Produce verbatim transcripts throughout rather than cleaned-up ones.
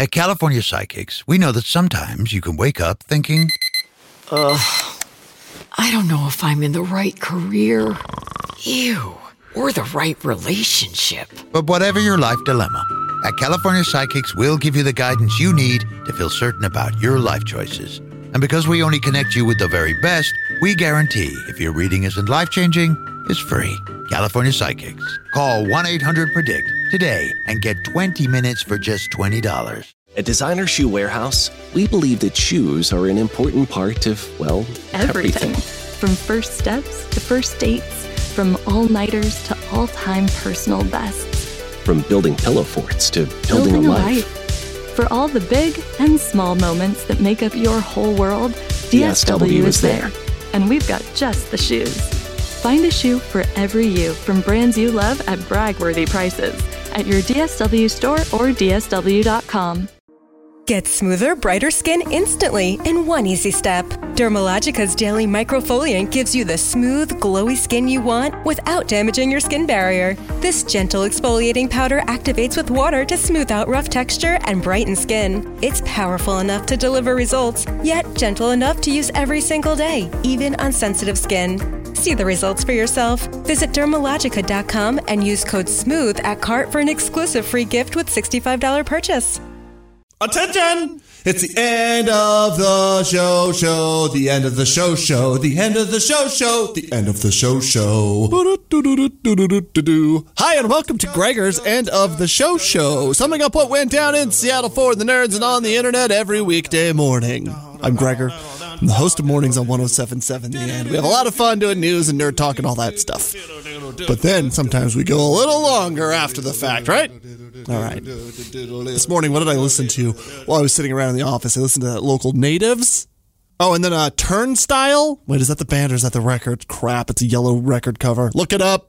At California Psychics, we know that sometimes you can wake up thinking, Ugh, I don't know if I'm in the right career. Ew. Or the right relationship. But whatever your life dilemma, at California Psychics, we'll give you the guidance you need to feel certain about your life choices. And because we only connect you with the very best, we guarantee if your reading isn't life-changing, it's free. California Psychics. Call one eight hundred predict today and get twenty minutes for just twenty dollars. At Designer Shoe Warehouse, we believe that shoes are an important part of, well, everything. everything. From first steps to first dates. From all-nighters to all-time personal bests. From building pillow forts to building, building a, a life. life. For all the big and small moments that make up your whole world, D S W is there. And we've got just the shoes. Find a shoe for every you from brands you love at brag-worthy prices at your D S W store or D S W dot com. Get smoother, brighter skin instantly in one easy step. Dermalogica's Daily Microfoliant gives you the smooth, glowy skin you want without damaging your skin barrier. This gentle exfoliating powder activates with water to smooth out rough texture and brighten skin. It's powerful enough to deliver results, yet gentle enough to use every single day, even on sensitive skin. See the results for yourself. Visit Dermalogica dot com and use code SMOOTH at cart for an exclusive free gift with sixty-five dollars purchase. Attention! It's the end of the show show, the end of the show show, the end of the show show, the end of the show show. Hi, and welcome to Gregor's End of the Show Show, summing up what went down in Seattle for the nerds and on the internet every weekday morning. I'm Gregor. I'm the host of Mornings on one oh seven point seven The End. We have a lot of fun doing news and nerd talk and all that stuff. But then sometimes we go a little longer after the fact, right? All right. This morning, what did I listen to while I was sitting around in the office? I listened to that Local Natives. Oh, and then uh, Turnstile. Wait, is that the band or is that the record? Crap, it's a yellow record cover. Look it up.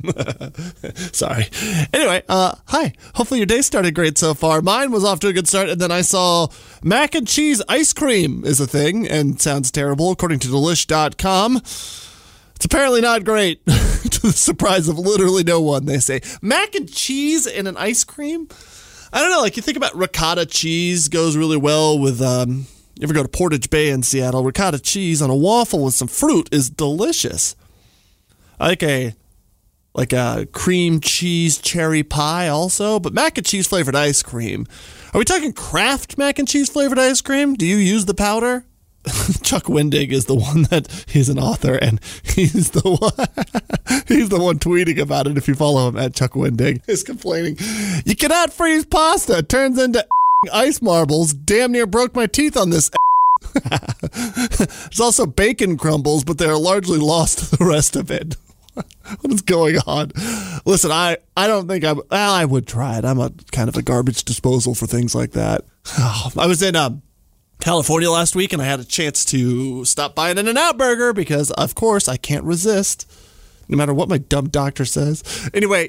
Sorry. Anyway, uh, hi. Hopefully your day started great so far. Mine was off to a good start, and then I saw mac and cheese ice cream is a thing, and sounds terrible, according to delish dot com. It's apparently not great, to the surprise of literally no one, they say. Mac and cheese and an ice cream? I don't know, like you think about ricotta cheese goes really well with, um, you ever go to Portage Bay in Seattle, ricotta cheese on a waffle with some fruit is delicious. I like a, like a cream cheese cherry pie also, but mac and cheese flavored ice cream. Are we talking Kraft mac and cheese flavored ice cream? Do you use the powder? Chuck Wendig is the one that he's an author, and he's the one he's the one tweeting about it. If you follow him at Chuck Wendig, is complaining, "You cannot freeze pasta; it turns into ice marbles. Damn near broke my teeth on this." There's also bacon crumbles, but they are largely lost to the rest of it. What is going on? Listen, I, I don't think I'm. Well, I would try it. I'm a kind of a garbage disposal for things like that. I was in um. California last week, and I had a chance to stop by an In-N-Out Burger because, of course, I can't resist, no matter what my dumb doctor says. Anyway,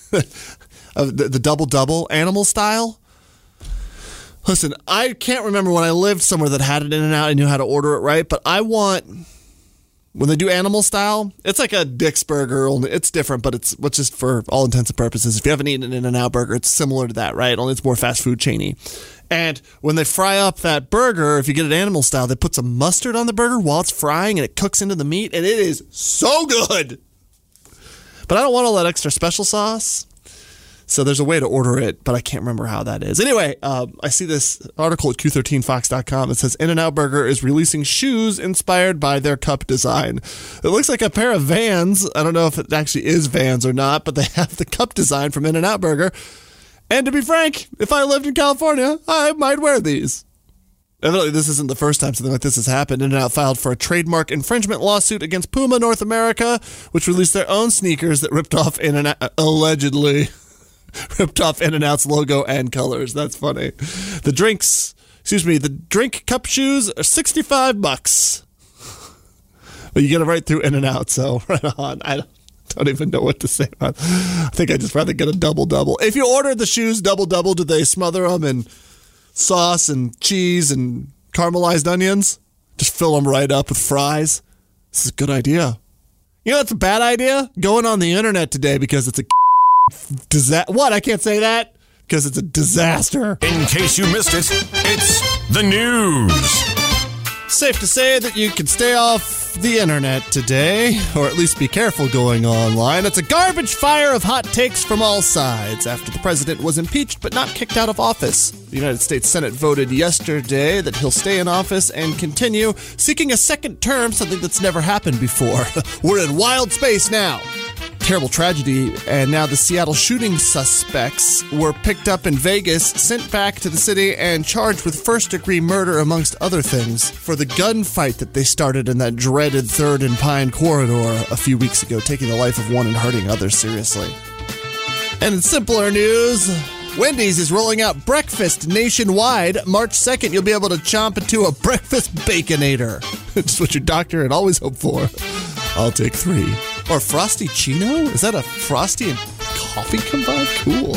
the, the double-double animal style. Listen, I can't remember when I lived somewhere that had an In-N-Out and knew how to order it right, but I want, when they do animal style, it's like a Dick's Burger, only it's different, but it's what's just for all intents and purposes. If you haven't eaten an In-N-Out Burger, it's similar to that, right? Only it's more fast food chainy. And when they fry up that burger, if you get it animal style, they put some mustard on the burger while it's frying and it cooks into the meat, and it is so good. But I don't want all that extra special sauce. So there's a way to order it, but I can't remember how that is. Anyway, uh, I see this article at Q thirteen fox dot com. It says In-N-Out Burger is releasing shoes inspired by their cup design. It looks like a pair of Vans. I don't know if it actually is Vans or not, but they have the cup design from In-N-Out Burger. And to be frank, if I lived in California, I might wear these. Evidently, this isn't the first time something like this has happened. In-N-Out filed for a trademark infringement lawsuit against Puma North America, which released their own sneakers that ripped off In-N-Out, allegedly, ripped off In-N-Out's logo and colors. That's funny. The drinks, excuse me, the drink cup shoes are sixty-five bucks. But you get it right through In-N-Out, so right on. I don't. Don't even know what to say about it. I think I just rather get a double-double. If you order the shoes double-double, do they smother them in sauce and cheese and caramelized onions? Just fill them right up with fries? This is a good idea. You know, that's a bad idea? Going on the internet today because it's a... Does that... What? I can't say that? because it's a disaster. In case you missed it, it's the news. Safe to say that you can stay off the internet today, or at least be careful going online. It's a garbage fire of hot takes from all sides after the president was impeached but not kicked out of office. The United States Senate voted yesterday that he'll stay in office and continue seeking a second term, something that's never happened before. We're in wild space now. Terrible tragedy, and now the Seattle shooting suspects were picked up in Vegas, sent back to the city, and charged with first-degree murder, amongst other things, for the gunfight that they started in that dreaded Third and Pine corridor a few weeks ago, taking the life of one and hurting others seriously. And in simpler news, Wendy's is rolling out breakfast nationwide. March second, you'll be able to chomp into a breakfast Baconator. Just what your doctor had always hoped for. I'll take three. Or Frosty Chino? Is that a Frosty and coffee combined? Cool.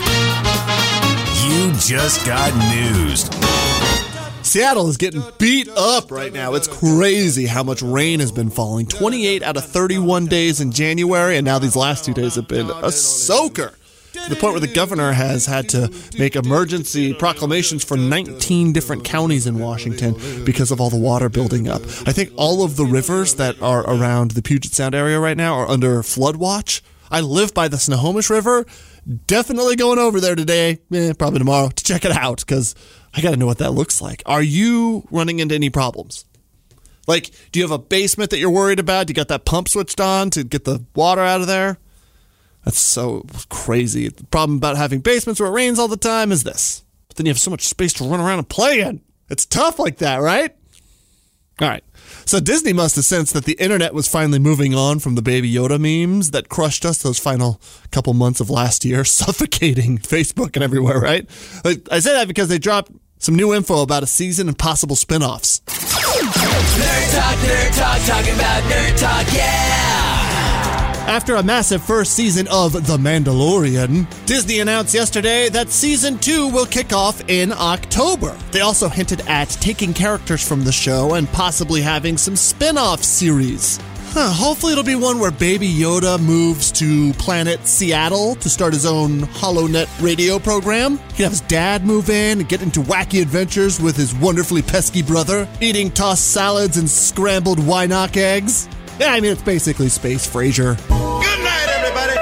You just got news. Seattle is getting beat up right now. It's crazy how much rain has been falling. twenty-eight out of thirty-one days in January, and now these last two days have been a soaker. To the point where the governor has had to make emergency proclamations for nineteen different counties in Washington because of all the water building up. I think all of the rivers that are around the Puget Sound area right now are under flood watch. I live by the Snohomish River. Definitely going over there today, eh, probably tomorrow, to check it out because I got to know what that looks like. Are you running into any problems? Like, do you have a basement that you're worried about? You got that pump switched on to get the water out of there? That's so crazy. The problem about having basements where it rains all the time is this. But then you have so much space to run around and play in. It's tough like that, right? All right. So Disney must have sensed that the internet was finally moving on from the Baby Yoda memes that crushed us those final couple months of last year, suffocating Facebook and everywhere, right? I say that because they dropped some new info about a season and possible spinoffs. Nerd Talk, Nerd Talk, talking about Nerd Talk, yeah! After a massive first season of The Mandalorian, Disney announced yesterday that season two will kick off in October. They also hinted at taking characters from the show and possibly having some spin-off series. Huh, hopefully it'll be one where Baby Yoda moves to planet Seattle to start his own HoloNet radio program. He can have his dad move in and get into wacky adventures with his wonderfully pesky brother, eating tossed salads and scrambled Wynock eggs. Yeah, I mean, it's basically Space Frasier. Good night, everybody!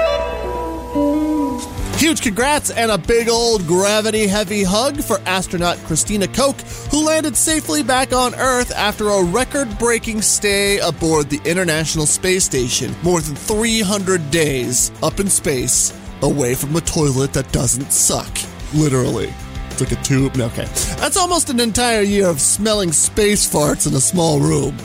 Huge congrats and a big old gravity-heavy hug for astronaut Christina Koch, who landed safely back on Earth after a record-breaking stay aboard the International Space Station. More than three hundred days up in space, away from a toilet that doesn't suck. Literally. It's like a tube. No, okay. That's almost an entire year of smelling space farts in a small room.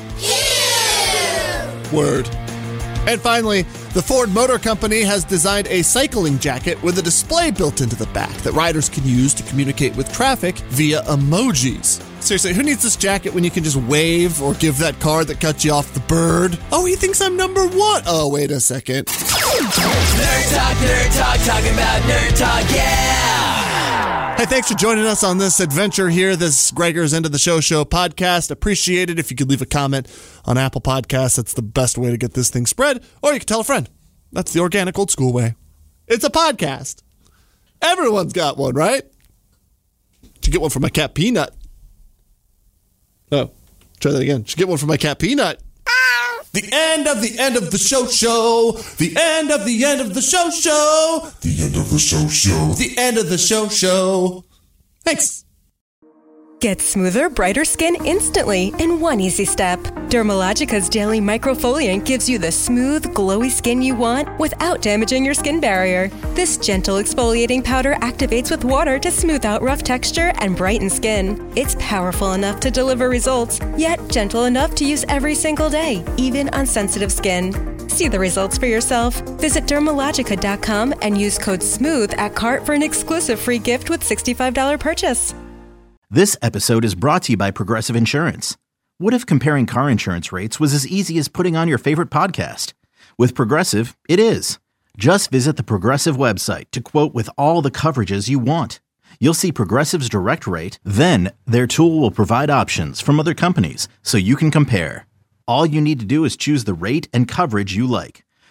Word. And finally, the Ford Motor Company has designed a cycling jacket with a display built into the back that riders can use to communicate with traffic via emojis. Seriously, who needs this jacket when you can just wave or give that card that cut you off the bird? Oh, he thinks I'm number one. Oh, wait a second. Nerd Talk, Nerd Talk, talking about Nerd Talk, yeah! Hey, thanks for joining us on this adventure here, this Gregor's End of the Show Show podcast. Appreciate it if you could leave a comment on Apple Podcasts. That's the best way to get this thing spread. Or you can tell a friend. That's the organic old school way. It's a podcast. Everyone's got one, right? Should get one for my cat Peanut. Oh, try that again. Should get one for my cat Peanut. The end of the end of the show show. The end of the end of the show show. The end of the show show. The end of the show show. Thanks. Get smoother, brighter skin instantly in one easy step. Dermalogica's daily microfoliant gives you the smooth, glowy skin you want without damaging your skin barrier. This gentle exfoliating powder activates with water to smooth out rough texture and brighten skin. It's powerful enough to deliver results, yet gentle enough to use every single day, even on sensitive skin. See the results for yourself. Visit Dermalogica dot com and use code SMOOTH at cart for an exclusive free gift with sixty-five dollars purchase. This episode is brought to you by Progressive Insurance. What if comparing car insurance rates was as easy as putting on your favorite podcast? With Progressive, it is. Just visit the Progressive website to quote with all the coverages you want. You'll see Progressive's direct rate, then their tool will provide options from other companies so you can compare. All you need to do is choose the rate and coverage you like.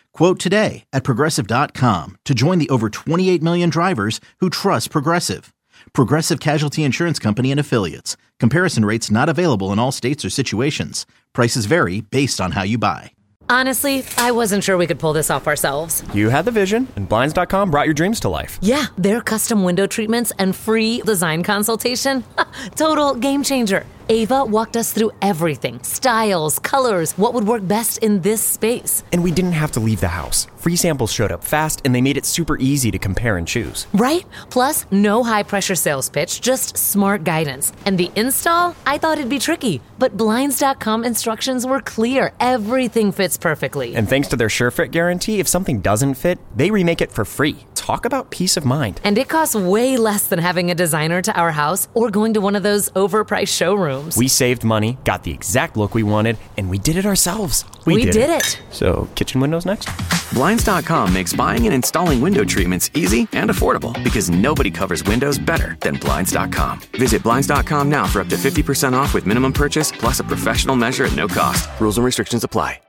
Quote today at Progressive dot com to join the over twenty-eight million drivers who trust Progressive. Progressive Casualty Insurance Company and Affiliates. Comparison rates not available in all states or situations. Prices vary based on how you buy. Honestly, I wasn't sure we could pull this off ourselves. You had the vision, and Blinds dot com brought your dreams to life. Yeah, their custom window treatments and free design consultation. Total game changer. Ava walked us through everything. Styles, colors, what would work best in this space. And we didn't have to leave the house. Free samples showed up fast, and they made it super easy to compare and choose. Right? Plus, no high-pressure sales pitch, just smart guidance. And the install? I thought it'd be tricky. But Blinds dot com instructions were clear. Everything fits perfectly. And thanks to their SureFit guarantee, if something doesn't fit, they remake it for free. Talk about peace of mind. And it costs way less than having a designer to our house or going to one of those overpriced showrooms. We saved money, got the exact look we wanted, and we did it ourselves. We, we did, did it. it. So, kitchen windows next? Blinds dot com makes buying and installing window treatments easy and affordable because nobody covers windows better than Blinds dot com. Visit Blinds dot com now for up to fifty percent off with minimum purchase plus a professional measure at no cost. Rules and restrictions apply.